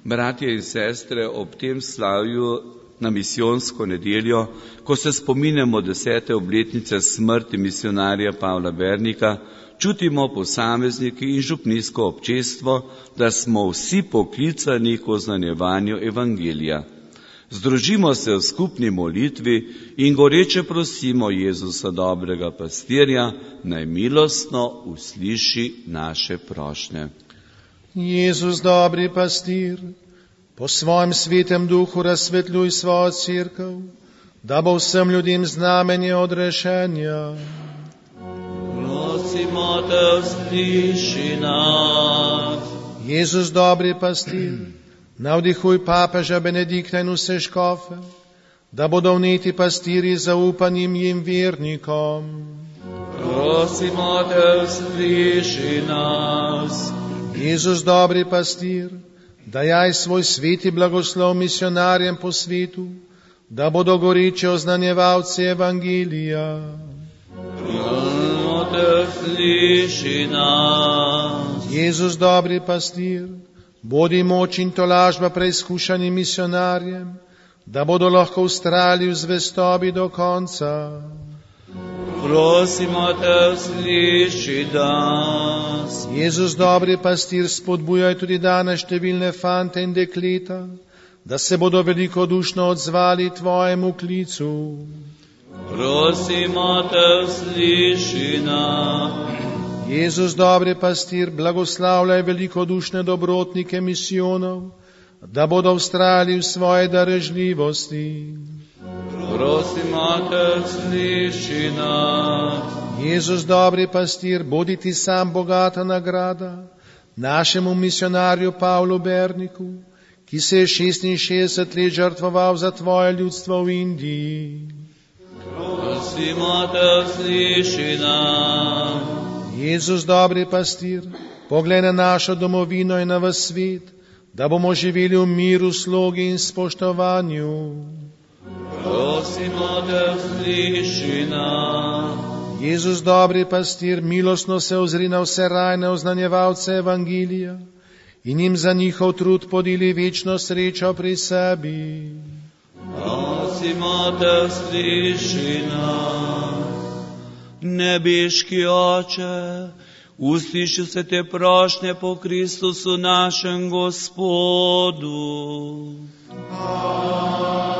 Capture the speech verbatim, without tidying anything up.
Bratje in sestre, ob tem slavju na misijonsko nedeljo, ko se spominjamo desete obletnice smrti misionarja Pavla Bernika, čutimo posamezniki in župnijsko občestvo, da smo vsi poklicani k oznanjevanju evangelija. Združimo se v skupni molitvi in goreče prosimo Jezusa, dobrega pastirja, naj milostno usliši naše prošnje. Jezus, dobri pastir, po svojem svetem duhu razsvetljuj svojo cerkev, da bo vsem ljudem znamenje odrešenja. Prosimo te, usliši nas. Jezus, dobri pastir, navdihuj papeža Benedikta in vse škofe, da bodo vneti pastiri zaupanjem jim vernikom. Prosimo te, usliši nas. Jezus, dobri pastir, dajaj svoj sveti blagoslov misionarjem po svetu, da bodo goreče oznanjevalci evangelija. Prosimo te, usliši nas. Jezus, dobri pastir, bodi moč in tolažba preizkušanim misionarjem, da bodo lahko vztrajali v zvestobi do konca. Prosimo te, usliši nas. Jezus, dobri pastir, spodbujaj tudi danes številne fante in dekleta, da se bodo velikodušno odzvali tvojemu klicu. Prosimo te, usliši nas. Jezus, dobri pastir, blagoslavljaj velikodušne dobrotnike misijonov, da bodo vztrajali v svoje darežljivosti. Prosimo te, usliši nas. Jezus, dobri pastir, bodi ti sam bogata nagrada našemu misionarju Pavlu Berniku, ki se je šestinšestdeset let žrtvoval za tvoje ljudstvo v Indiji. Prosimo te, usliši nas. Jezus, dobri pastir, poglej na našo domovino in na ves svet, da bomo živeli v miru, slogi in spoštovanju. Prosimo te, usliši nas. Jezus, dobri pastir, milostno se ozri na vse rajne oznanjevalce evangelija in jim za njihov trud podeli večno srečo pri sebi. Prosimo te, usliši nas. Nebeški Oče, usliši se te prošnje po Kristusu našem Gospodu. Amen.